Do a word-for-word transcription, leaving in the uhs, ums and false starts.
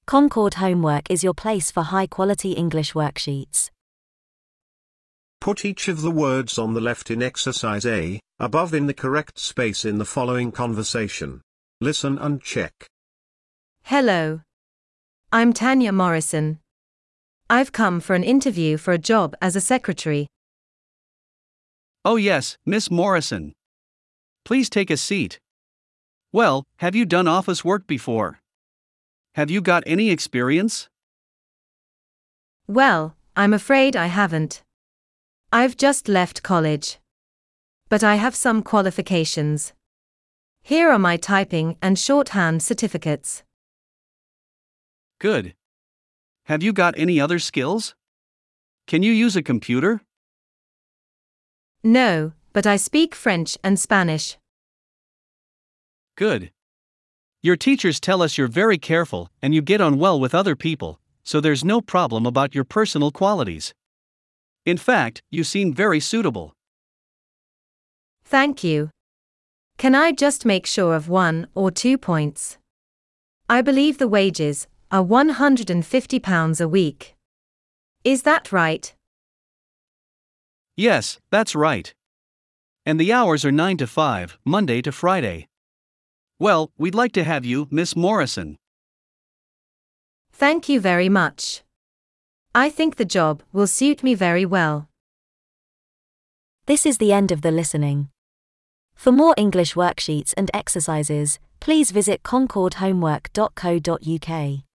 Concord Homework is your place for high-quality English worksheets. Put each of the words on the left in exercise A, above in the correct space in the following conversation. Listen and check. Hello. I'm Tanya Morrison. I've come for an interview for a job as a secretary. Oh yes, Miss Morrison. Please take a seat. Well, have you done office work before? Have you got any experience? Well, I'm afraid I haven't. I've just left college. But I have some qualifications. Here are my typing and shorthand certificates. Good. Have you got any other skills? Can you use a computer? No, but I speak French and Spanish. Good. Your teachers tell us you're very careful and you get on well with other people, so there's no problem about your personal qualities. In fact, you seem very suitable. Thank you. Can I just make sure of one or two points? I believe the wages are one hundred fifty pounds a week. Is that right? Yes, that's right. And the hours are nine to five, Monday to Friday. Well, we'd like to have you, Miss Morrison. Thank you very much. I think the job will suit me very well. This is the end of the listening. For more English worksheets and exercises, please visit concord homework dot co dot U K.